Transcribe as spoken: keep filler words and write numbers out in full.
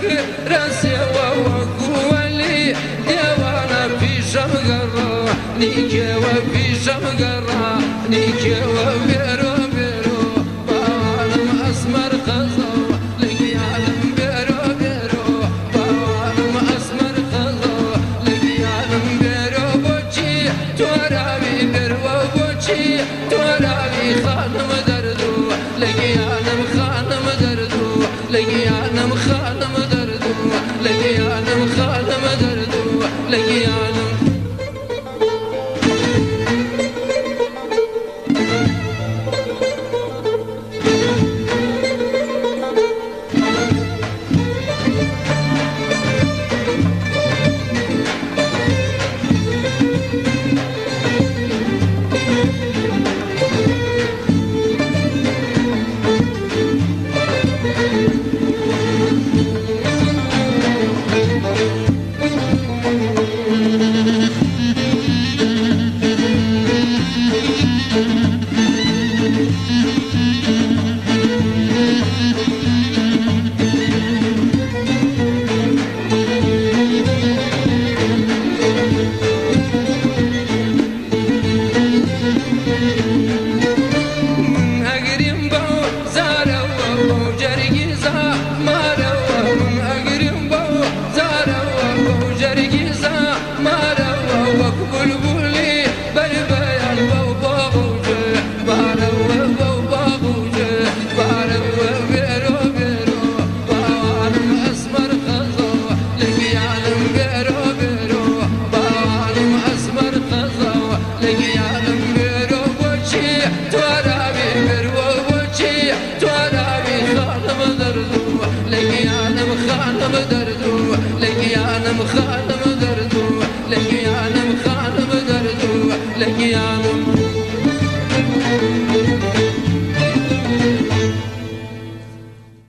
راسي وقولي ديوانا في شمقرة نيكي وفي شمقرة نيكي وبيرو بيرو بعالم أسمر خزو لقي عالم بيرو بيرو بعالم أسمر خزو لقي عالم بيرو بوشي تورابي بيرو بوشي تورابي خانم دردو لقي عالم خانم دردو لقي عالم خانم دردو لقي عالم خانم دردو لقي عالم خانم دردو لقي عالم خانم دردو لقي عالم خانم دردو لقي